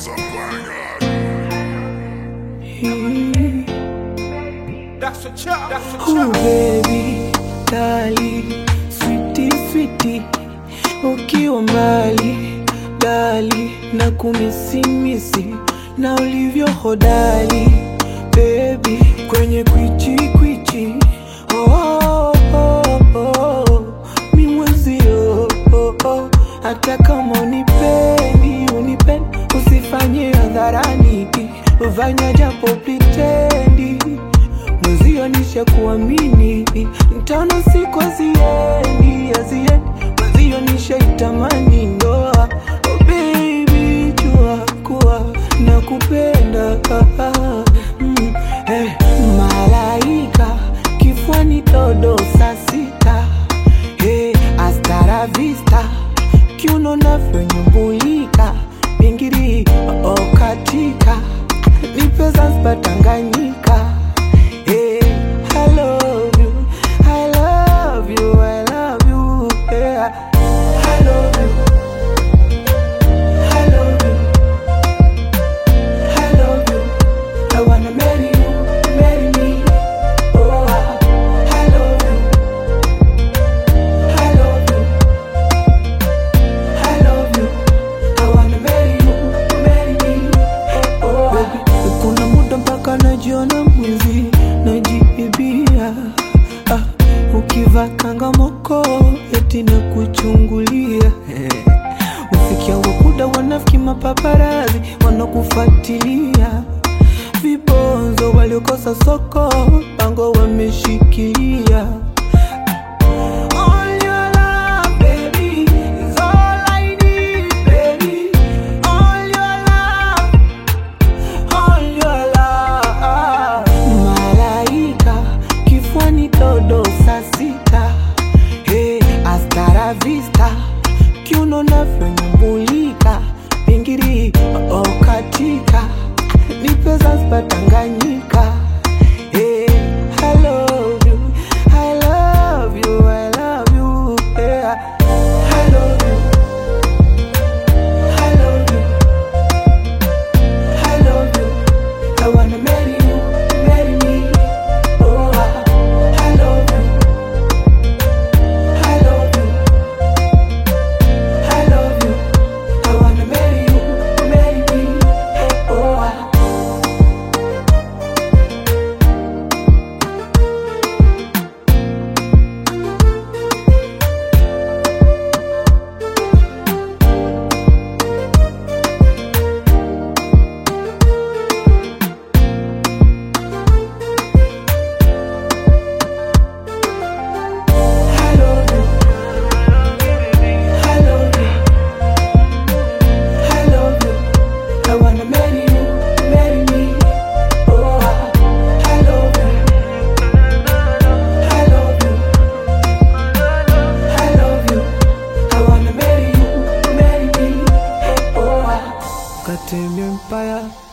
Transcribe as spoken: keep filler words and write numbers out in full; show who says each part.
Speaker 1: That's a chop. That's a chop.
Speaker 2: Oh baby, dali, sweetie, sweetie, ukiwa mbali, dali, na kunisimisi, na ulivyo hodari, baby, kwenye kwichi kwichi, oh, oh, oh, oh, mi mwezio, oh, oh, hata kama unipendi, unipendi, usifanye hadharani, ufanya japo pretendi, mwezio nisha kuamini, mtano siku aziendi, aziendi, mwezio nisha itamani ndoa, oh baby, jua kuwa na kupenda, mm, eh, malaika, kifuani todo saa sita, eh, hasta vista, kiuno navyo nyumbulika, pingiri, oh, katika, nipe Zanzibar Tanganyika. Najiona mwizi, najiibia, ah, ukiva kanga moko, eti na kuchungulia, hey. Usikia wakuda wanafiki mapaparazi, wanakufuatilia, vibonzo waliokosa soko, pango wameshikilia. Vista, kiuno navyo nyumbulika, pingiri, oh, katika, nipe Zanzibar Tanganyika. Hey, I love you, I love you, I love you, yeah. I love you, I love you, I love you, I wanna marry you, marry me, oh, I love you. Got him empire.